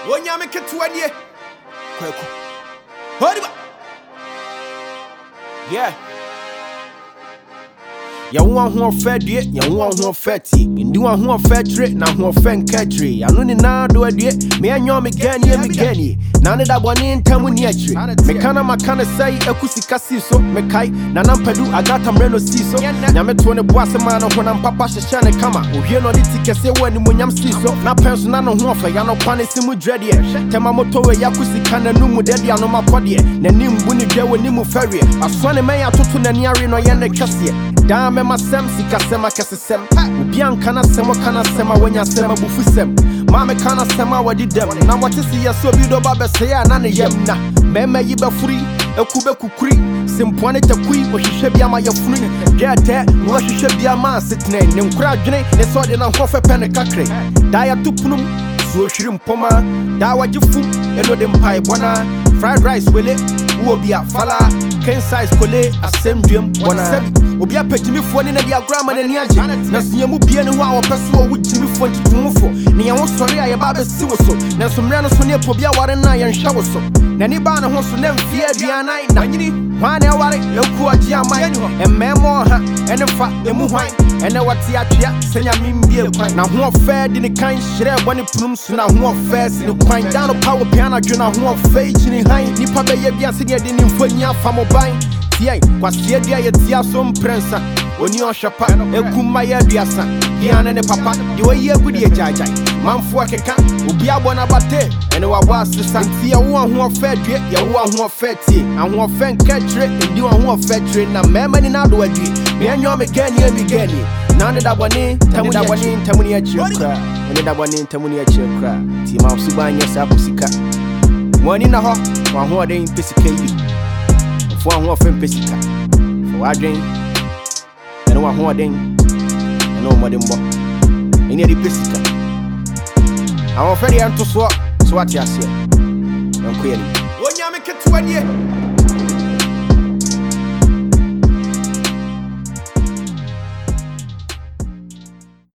Onyame ketuadie. Kwaku. Hodiba. Yeah. Ya want who fed ye, ya want who fatty. In do one who fed trick, now who fan catry. I don't now do it, me and you me gani. None of that one in time when you me can say a kusi so me kai, Nanam Pedu, I got a reno seaso. Yamet when a boss a man when I'm papa shana kama. Who hear no little say when I'm seaso. Now person no one for Yano Panisimu dready. Temamoto Yakusi can a numu daddy on my body. Nanim Winnie Joe Nimu Ferry. I swan a may I took to Naniari no Yana Cassia. Damn, my sem, Sikasema Cassem. Ubian kana sema when you sema bufusem. Mama kana sema what did them. Now what is the so bido baba say none yemna. Meme yiba free, a kube kukri. Simpone te kui, or she should be a my free. Get that, what she should be a man sitting in crowdne, they saw the non for penacacre. Dia tupnum, so shrimp poma, dawa jufu, elodem pie bona, fried rice will it, will be a fala, can size cole, a same dream, one seven. Obia peti me fo ne na dia grama na ni age na so mu bia ne ho a wo peso wo jimi fo ntitumu fo ne ya wo sori a ye ba be si wo so na so mra no so ne po bia ware na ye nhwa wo so na ni ba ne ho so na mfie aduanan na nyini hwan na ware eku agi aman emmemo ha ene fa emu hwan ene wate atwea senya mimbie kwan na ho fa de ne kan hyere bone punum so na ho fa si ne kwan down power piano dwena ho fa chini han nipa be ye bia se ne de ne mfanya fa moban Yay, kwasie dia ye tia som prensa oni on shapa ekuma ya duasa diana ne papa de we ye gudi e jajai manfo akeka obi abona bate ene wa wasesa tia wo ho fa due ye wo ho fa tie ahwo fa nkatre ndi wo ho fa tre na mema ni na do adui me anyo me gani nane da bone tamuni ya chekra oni da bone tamuni ya chekra ti ma suba anya sa kusika woni na ho wa ho den pesika bi for one of Pesica for Adrian and one more thing and no more than what in the Pesica. I'm very anxious, so what you say? I'm query. When you make it 20